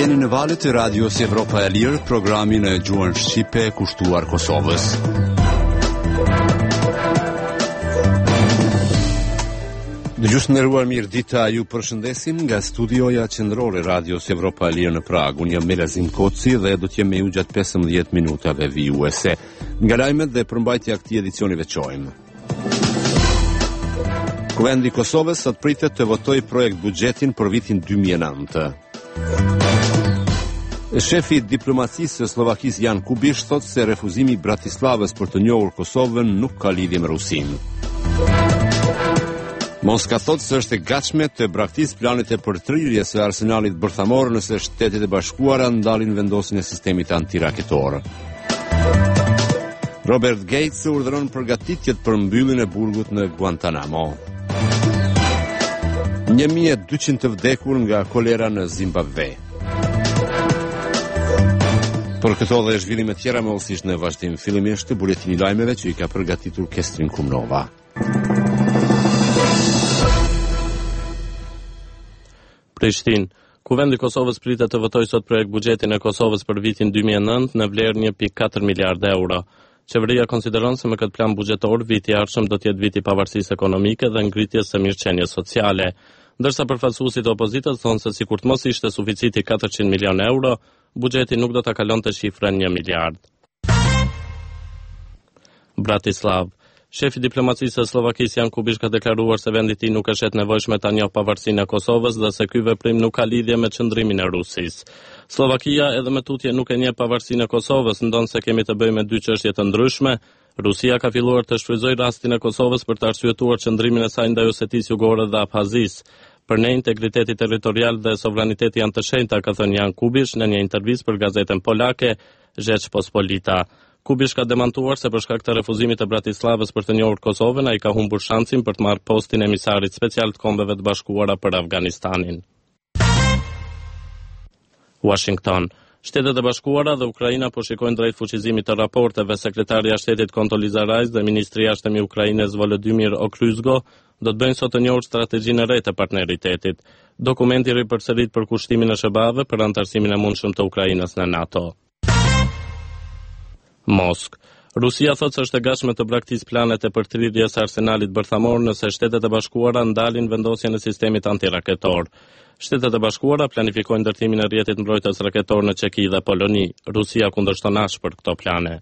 Jeni në valët e radios Evropa e Lirë, programin e gjuhën shqipe kushtuar Kosovës. Dëgjues të nderuar, mirë dita, ju përshëndesim nga studioja qendrore radios Evropa e Lirë në Prag. Unë jam Melazim Koci dhe do të jem me ju gjatë 15 minutave vijuese. Nga lajmet dhe përmbajtja e këtij edicioni veçojmë. Kuvendi i Kosovës sot pritet të votojë projekt buxhetin për vitin 2009. Shefi i diplomacisë së Slovakisë Jan Kubish thotë se refuzimi i Bratislavës për të njohur Kosovën nuk ka lidhje me Rusinë. Moska thotë se është e gatshme të braktisë planet e përtrirjes së arsenalit bërthamor nëse Shtetet e Bashkuara ndalin vendosjen e sistemit antiraketor. Robert Gates urdhëron përgatitjet për mbylljen e burgut në Guantanamo. 1200 të vdekur nga kolera në Zimbabwe. Për këto dhe zhvillime tjera më osish në vazhdim, fillimisht buletini i lajmeve që i ka përgatitur Kestrin Kumnova. Prishtinë. Kuvendi i Kosovës pritet të votojë sot projekt buxhetin e Kosovës për vitin 2009 në vlerë 1.4 miliardë euro. Qeveria konsideron se me këtë plan buxhetor viti i ardhshëm do të jetë viti i pavarësisë ekonomike dhe ngritjes së mirëqenies sociale. Ndërsa përfaqësuesit e opozitës thonë se sikur të mos ishte suficiti 400 milion euro, buxheti nuk do ta kalonte shifrën 1 miliard. Bratislav. Shefi i diplomacisë së Slovakisë Jan Kubish ka deklaruar se vendi i tij nuk e shet nevojshme ta njohë pavarësinë e Kosovës dhe se ky veprim nuk ka lidhje me çndrimin e Rusisë. Slovakia edhe me tutje nuk e njeh pavarësinë e Kosovës, ndonse kemi të bëjmë me dy çështje të ndryshme. Rusia ka filluar të shfrytëzojë rastin e Kosovës për të arsyetuar çndrimin e saj ndaj Osetisë Jugore dhe Abhazisë. Për ne integriteti territorial dhe sovraniteti janë të shenjta, ka thënë Jan Kubish në një intervistë për gazetën polake Rzeczpospolita. Kubish ka demantuar se për shkak të refuzimit të Bratislavës për të njohur Kosovën, ai ka humbur shansin për të marrë postin e emisarit special të Kombeve të Bashkuara për Afganistanin. Washington. Shtetet e Bashkuara dhe Ukraina po shikojnë drejt fuqizimit të raporteve. Sekretarja e Shtetit Condoleezza Rice dhe Ministri i Jashtëm i Ukrainës Volodymyr Okruzgo do të bëjnë sot të njohur strategjinë e re të partneritetit. Dokumenti ripërsërit përkushtimin e SBA-ve për anëtarësimin e mundshëm të Ukrainës në NATO. Moskë. Rusia thotë se është e gatshme të braktisë planet e përtrirjes së arsenalit bërthamor nëse Shtetet e Bashkuara ndalin vendosjen e sistemit antiraketor. Shtetet e Bashkuara planifikojnë ndërtimin e rrjetit mbrojtës raketor në Çeki dhe Poloni. Rusia kundërshton ashpër këto plane.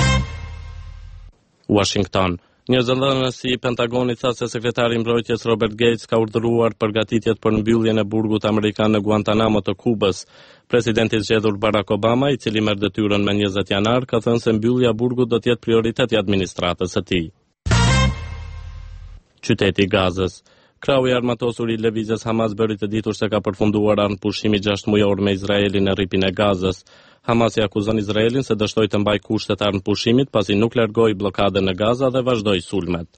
Washington. Një zëdhënës i Pentagonit tha se sekretari i mbrojtjes Robert Gates ka urdhëruar përgatitjet për mbylljen e burgut amerikan në Guantanamo të Kubës. Presidenti i zgjedhur Barack Obama, i cili merr detyrën me 20 janar, ka thënë se mbyllja e burgut do të jetë prioritet i administratës së tij. Qyteti i Gazës. Krau i armatosur i lëvizjes Hamas bëri të ditur se ka përfunduar pushimi 6 mujor me Izraelin në rripin e Gazës. Hamasi akuzon Izraelin se dështoi të mbajë kushtet pushimit pasi nuk largoi bllokadën në Gaza dhe vazhdoi sulmet.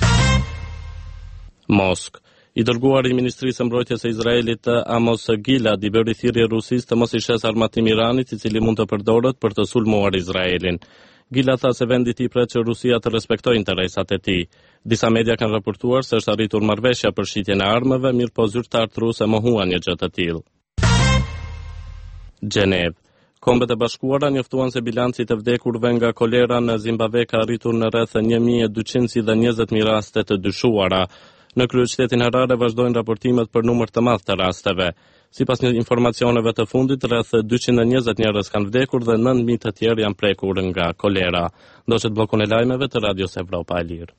Moskë. I dërguari i Ministrisë së Mbrojtjes së Izraelit Amos Gilad i bëri thirrje Rusisë të mos i shes armatim Iranit, i cili mund të përdoret për të sulmuar Izraelin. Gilad tha se vendi i tij pret që Rusia të respektojë interesat e tij. Disa media kanë raportuar se është arritur marrëveshja për shitjen e armëve, mirëpo zyrtarët rusë mohuan një gjë të tillë. Gjenev. Kombet e Bashkuara njoftuan se bilanci të vdekurve nga kolera në Zimbabwe ka arritur në rreth 1200 si dhe 20.000 raste të dyshuara. Në kryeqytetin Harare vazhdojnë raportimet për numër të madh të rasteve. Sipas një informacioneve të fundit, rreth 220 njerëz kanë vdekur dhe 9.000 të tjerë janë prekur nga kolera. Ndoqët bllokun e lajmeve të Radios Evropa e Lirë.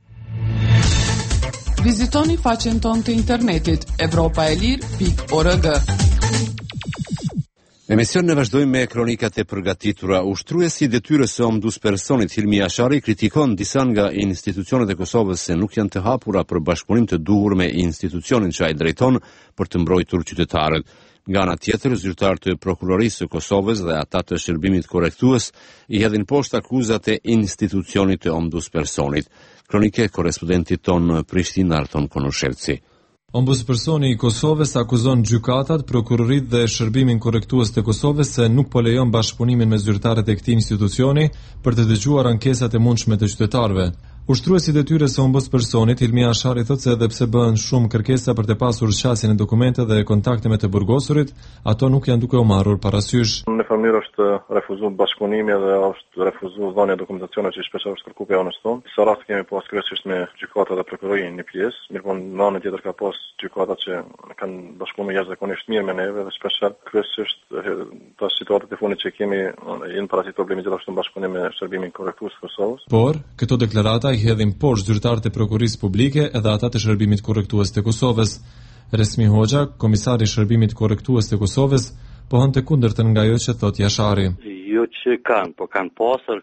Vizitoni faqen tonë të internetit evropaelir.org. Emisionin e vazhdojmë me kronikat e përgatitura. Ushtruesi i detyrës së ombudspersonit Hilmi Ashari kritikon disa nga institucionet e Kosovës se nuk janë të hapura për bashkëpunim të duhur me institucionin që ai drejton për të mbrojtur qytetarët. Nga ana tjetër, zyrtarët e prokurorisë së Kosovës dhe ata të shërbimit korrektues i hedhin poshtë akuzat e institucionit të ombudspersonit. Kronike korrespondentit ton Prishtinë Arton Konushevci. Ombudspersoni i Kosovës akuzon gjykatat, prokurorit dhe shërbimin korrektues të Kosovës se nuk po lejon bashkëpunimin me zyrtarët e këtij institucioni për të dëgjuar ankesat e mundshme të qytetarëve. Ushtruesi i detyrës së ombudspersonit Hilmi Ashari thotë se edhe pse bëhen shumë kërkesa për të pasur shqasjen e dokumente dhe kontakte me të burgosurit, ato nuk janë duke u marrur parasysh. Në familje është refuzuar bashkëpunimi dhe është refuzuar dhënia e dokumentacioneve që shpesh është kërkuar nga anës tonë. Sa rast kemi pas kryesisht me gjykata dhe prokurorin një pjesë, mirëpo në anën tjetër ka pas gjykata që kanë bashkëpunuar jashtëzakonisht mirë me neve dhe shpesh kryesisht ta situatat e fundit që kemi janë paraqitur probleme gjithashtu në bashkëpunim me shërbimin korrektues të Kosovës. Por këto deklarata i hedhin poshtë zyrtarët e prokurisë publike edhe ata të shërbimit korrektues të Kosovës. Resmi Hoxha, komisari i shërbimit korrektues të Kosovës, pohon të kundërtën nga ajo që thotë Jashari. Jo që kanë, po kanë pasur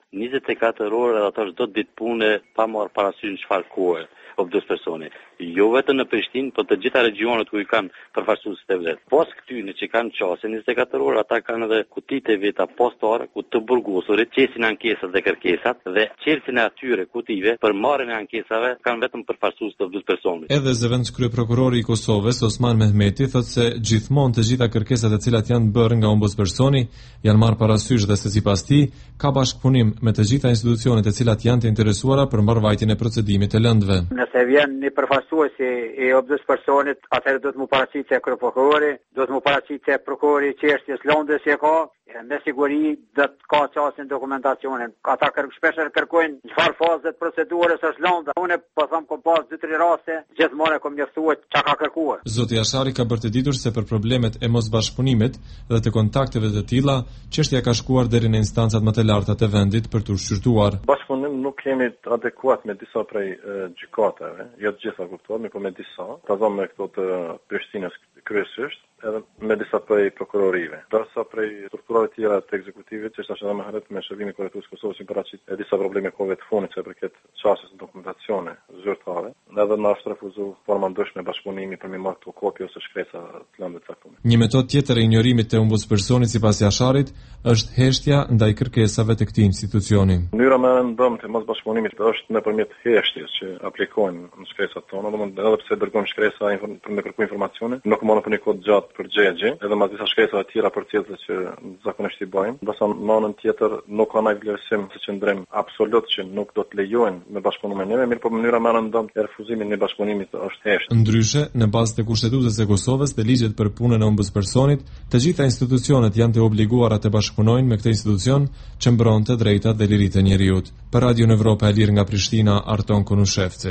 24 orë edhe ato çdo ditë pune pa marrë parasysh çfarë kohe obduspërsoni. Jo vetëm në Prishtinë, por të gjitha regionet ku i kanë përfaqësuesit e vet. Pas këtyre që kanë qasje 24 orë, ata kanë edhe kutitë veta postare ku të burgosurit qesin ankesat dhe kërkesat dhe çelësin e atyre kutive për marrjen e ankesave kanë vetëm përfaqësues të obduspërsonit. Edhe zëvendës kryeprokurori i Kosovës Osman Mehmeti thotë se gjithmonë të gjitha kërkesat e cilat janë bërë nga ombudspersoni janë marrë parasysh dhe se sipas tij ka bashkëpunim me të gjitha institucionet e cilat janë të interesuara për mbarvajtjen e procedimit të lëndëve. Nëse vjen një përfaqësuesi i obduspërsonit, atëherë do të mu paraqitet kryeprokurori, do të mu paraqitet prokurori i çështjes lëndës që ka, me siguri do të ka çastin dokumentacionin. Ata shpesh kërkojnë çfarë faze të procedurës është lënda. Unë po them kom pas 2-3 raste, gjithmonë kom njoftuar çka ka kërkuar. Zoti Ashari ka bërë të ditur se për problemet e mosbashkëpunimit dhe të kontakteve të tilla, çështja ka shkuar deri në instancat më të larta të vendit për të shqyrtuar. Bashkëpunim nuk kemi adekuat me disa prej gjykatave, jo të gjitha kuptohet, por me disa. Ta zonë me këto të Prishtinës kryesisht, edhe me disa prej prokurorive. Dorsa prej strukturave tjera të ekzekutivit, që është edhe më herët me shërbimin korrektues të Kosovës, paraqit disa probleme kohëve të fundit që përket çështjes së dokumentacione zyrtare, edhe na është refuzuar forma ndryshme bashkëpunimi për mi marrë këto kopje ose shkresa të lëndëve të caktuara. Një metodë tjetër e injorimit të ombudspersonit sipas Jasharit është heshtja ndaj kërkesave të këtij institucioni. Mënyra më e rëndësishme të mosbashkëpunimit është nëpërmjet heshtjes që aplikojnë në shkresat tona, domethënë edhe pse dërgojmë shkresa për me kërkuar informacione, nuk mund të kohë gjatë përgjigje, edhe mas disa shkresa të tjera për cilët që zakonisht i bëjmë. Ndërsa në anën tjetër nuk ka ndonjë vlerësim se qëndrim absolut që nuk do të lejohen me bashkëpunim me neve, mirë po mënyra më e rëndësishme e refuzimit në bashkëpunimit është heshtja. Ndryshe, në bazë të kushtetutës së Kosovës dhe ligjet për punën e ombudspersonit, të gjitha institucionet janë të obliguara të bashkëpunojnë me këtë institucion që mbron të drejtat dhe liritë e njerëzit. Për Radio Evropa e Lirë nga Prishtina, Arton Konushevci.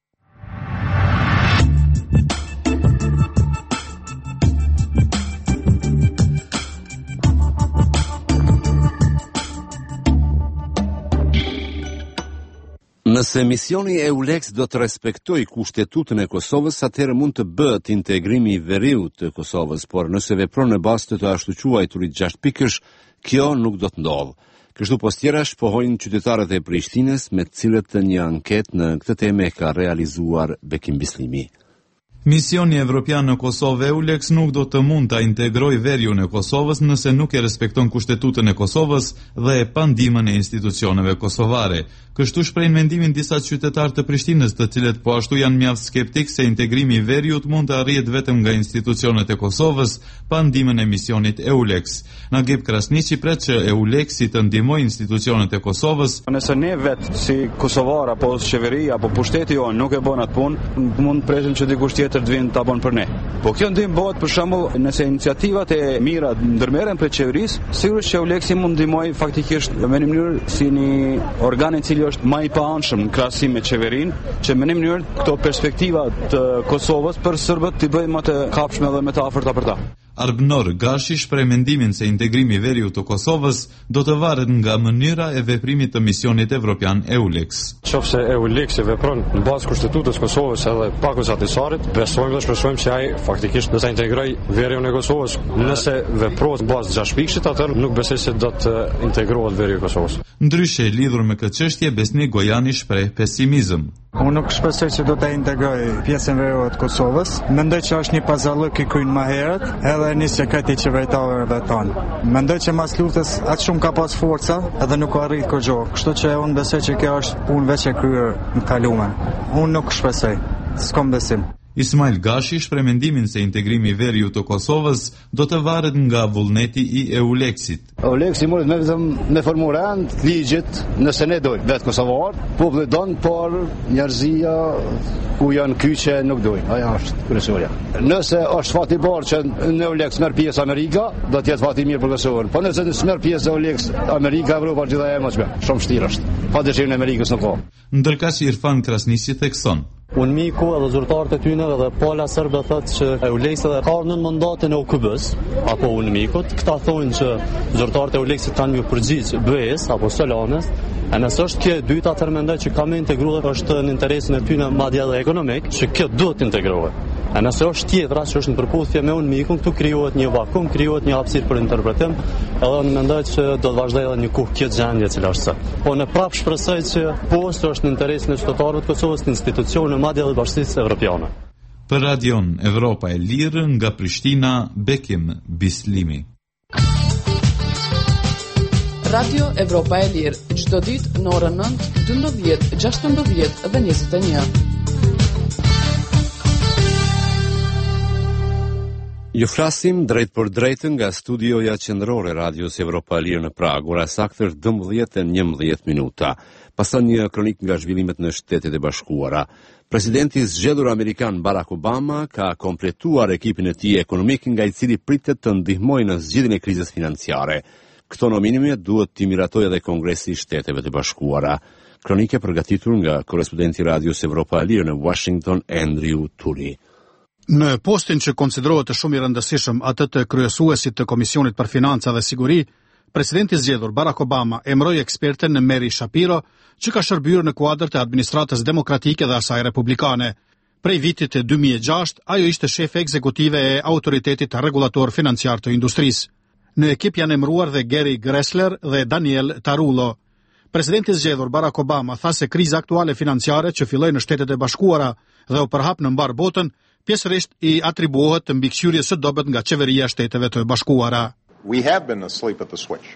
Nëse misioni EULEX do të respektojë kushtetutën e Kosovës, atëherë mund të bëhet integrimi i veriut të Kosovës, por nëse vepron në bazë të ashtu quajturit 6 pikësh, kjo nuk do të ndodhë. Kështu postjerash pohojnë qytetarët e Prishtinës me të cilët një anketë në këtë temë ka realizuar Bekim Bislimi. Misioni evropian në Kosovë EULEX nuk do të mund ta integrojë veriun e Kosovës nëse nuk e respekton kushtetutën e Kosovës dhe e pa ndihmën e institucioneve kosovare. Kështu shprehin mendimin disa qytetarë të Prishtinës, të cilët po ashtu janë mjaft skeptik se integrimi i veriut mund të arrihet vetëm nga institucionet e Kosovës pa ndihmën e misionit EULEX. Nagib Krasniqi pret që EULEX-i të ndihmojë institucionet e Kosovës. Nëse ne vetë si kosovar apo qeveria apo pushteti jonë nuk e bën atë punë, mund të presim që dikush tjetër të vinë ta bën për ne. Po kjo ndihmë bëhet për shembull nëse iniciativat e mira ndërmerren për qeverisë, sigurisht që EULEX-i mund ndihmoj faktikisht në një mënyrë si një organ i cili është më i paanshëm në krahasim me qeverinë, që në një mënyrë këto perspektiva të Kosovës për serbët t'i bëjmë më të kapshme dhe më të afërta për ta. Arbnor Gashi shpreh mendimin se integrimi i veriut të Kosovës do të varet nga mënyra e veprimit të misionit evropian EULEX. Qofse EULEX vepron në bazë kushtetutës Kosovës edhe pakuzatisarit, besojmë dhe shpresojmë se ai faktikisht do të integrojë veriun e Kosovës. Nëse veprohet në bazë 6 pikësh, atëherë nuk besoj se do të integrohet veriu i Kosovës. Ndryshe, lidhur me këtë çështje, Besnik Gojani shpreh pesimizëm. Unë nuk shpresoj se do të integroj pjesën veriore të Kosovës. Mendoj që është një pazarllëk i kryen më herët, edhe një sekret i qeveritarëve tonë. Mendoj që mas luftës aq shumë ka pas forca edhe nuk ka arrit kurrë. Kështu që unë besoj që kjo është punë veç e kryer në kaluar. Unë nuk shpresoj. S'kam besim. Ismail Gashi shpreh mendimin se integrimi i veriut të Kosovës do të varet nga vullneti i EULEX-it. EULEX-i mund me formu rend ligjit nëse ne dojmë vetë kosovar, populli don, por njerëzia ku janë kyçe nuk dojnë. Aja është kryesorja. Nëse është fati i parë që në EULEX merr pjesë Amerika, do të jetë fati i mirë për Kosovën. Po nëse merr pjesë EULEX Amerika, Evropa gjithaj më shumë vështirë është. Pa dëshirën e Amerikës nuk ka. Ndërkaq Irfan Krasnisi thekson: Unë miku edhe zyrtarët e tyne dhe pala sërbe thëtë që EULEX edhe ka në mandatin e OKB-s, apo unë mikut, këta thonë që zyrtarët e EULEX-it kanë një përgjigj BE-s apo Solanes, e nësë është kjo dyta tërmendoj që ka me integru dhe është në interesin e tyne madje dhe ekonomik, që kjo duhet integruhet. E nëse është tjetra që është në përputhje me unë mikun, këtu krijohet një vakum, krijohet një hapësirë për interpretim, edhe unë mendoj që do të vazhdoj edhe një kohë kjo gjendje cila është sot. Po në prap shpresoj që posto është në interesin e qytetarëve të Kosovës, të institucioneve, madje edhe bashkisë evropiane. Për Radion Evropa e Lirë nga Prishtina, Bekim Bislimi. Radio Evropa e Lirë, çdo ditë në orën 9, 12, 16 dhe 21. Ju flasim drejt për drejt nga studioja qendrore Radios Evropa e Lirë në Prag, ora saktë 12:11 minuta. Pastaj një kronik nga zhvillimet në Shtetet e Bashkuara. Presidenti zgjedhur amerikan Barack Obama ka kompletuar ekipin e tij ekonomik nga i cili pritet të ndihmojë në zgjidhjen e krizës financiare. Këto nominime duhet t'i miratojë edhe Kongresi i Shteteve të Bashkuara. Kronike përgatitur nga korrespondenti Radios Evropa e Lirë në Washington, Andrew Turi. Në postin që konsiderohet të shumë i rëndësishëm atë të kryesuesit të Komisionit për Financa dhe Siguri, presidenti zgjedhur Barack Obama emëroi eksperten Mary Shapiro, që ka shërbyer në kuadër të administratës demokratike dhe asaj republikane. Prej vitit 2006, ajo ishte shefe ekzekutive e Autoritetit Rregullator Financiar të Industrisë. Në ekip janë emëruar dhe Gary Gessler dhe Daniel Tarullo. Presidenti zgjedhur Barack Obama tha se kriza aktuale financiare që filloi në Shtetet e Bashkuara dhe u përhap në mbar botën, pjesërisht i atribuohet të mbikëqyrjes së dobët nga qeveria e Shteteve të Bashkuara. We have been asleep at the switch.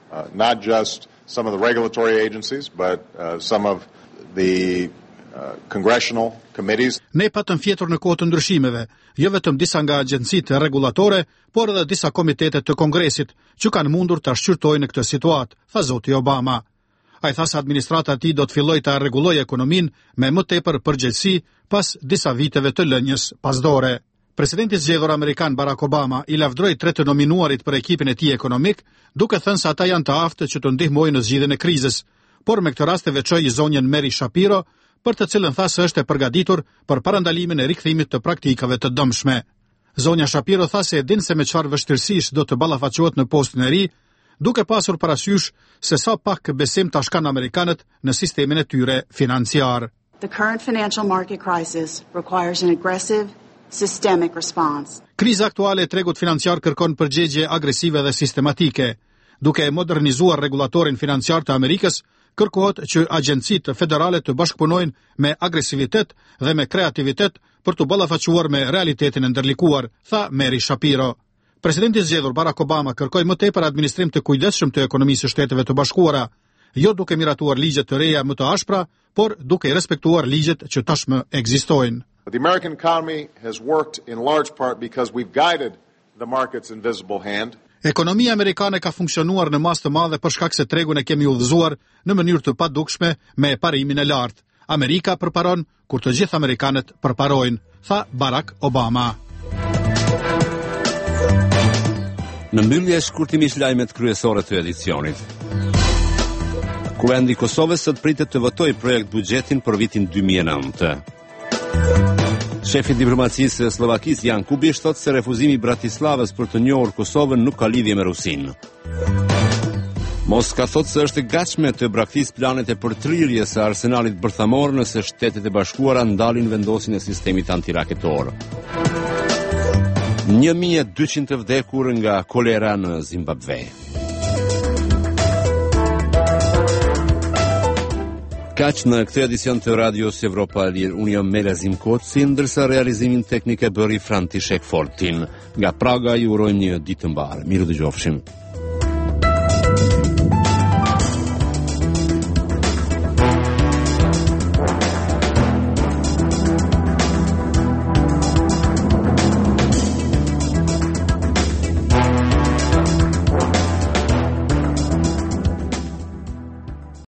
Not just some of the regulatory agencies, but some of the congressional committees. Ne patëm fjetur në kohë të ndryshimeve, jo vetëm disa nga agjencitë rregullatore, por edhe disa komitete të Kongresit që kanë mundur ta shqyrtojnë këtë situatë, tha zoti Obama. Ai tha se administrata e tij do të fillojë ta rregullojë ekonominë me më tepër përgjegjësi pas disa viteve të lënjes pasdore. Presidenti zgjedhur amerikan Barack Obama i lavdroi tre të nominuarit për ekipin e tij ekonomik, duke thënë se ata janë të aftë që të ndihmojnë në zgjidhjen e krizës, por me këtë rast e veçoi zonjën Mary Shapiro, për të cilën tha se është e përgatitur për parandalimin e rikthimit të praktikave të dëmshme. Zonja Shapiro tha se e din se me çfarë vështirësisë do të ballafaqohet në postin e ri, duke pasur parasysh se sa pak besim tash kanë amerikanët në sistemin e tyre financiar. The current financial market crisis requires an aggressive, systemic response. Kriza aktuale e tregut financiar kërkon përgjigje agresive dhe sistematike. Duke e modernizuar rregullatorin financiar të Amerikës, kërkohet që agjencitë federale të bashkëpunojnë me agresivitet dhe me kreativitet për të ballafaqur me realitetin e ndërlikuar, tha Mary Shapiro. Presidenti zgjedhur Barack Obama kërkoi më tepër administrim të kujdesshëm të ekonomisë së Shteteve të Bashkuara, jo duke miratuar ligjet të reja më të ashpra, por duke i respektuar ligjet që tashmë ekzistojnë. The American economy has worked in large part because we've guided the market's invisible hand. Ekonomia amerikane ka funksionuar në masë të madhe për shkak se tregun e kemi udhëzuar në mënyrë të padukshme me parimin e lartë. Amerika përparon kur të gjithë amerikanët përparojnë, tha Barack Obama. Në mbyllje shkurtimisht lajmet kryesore të edicionit. Kuvendi i Kosovës sot pritet të votojë projekt buxhetin për vitin 2009. Shefi i diplomacisë së Slovakisë Jan Kubish thotë se refuzimi i Bratislavës për të njohur Kosovën nuk ka lidhje me Rusinë. Moska thotë se është e gatshme të braktisë planet e përtrirjes së arsenalit bërthamor nëse Shtetet e Bashkuara ndalin vendosin e sistemit antiraketor. 1200 të vdekur nga kolera në Zimbabwe. Kaq në këtë edicion të Radios Evropa e Lirë, unë jam Melazim Koci, ndërsa realizimin teknik e bëri Frantishek Fortin. Nga Praga ju urojmë një ditë të mbarë. Miru dëgjofshim.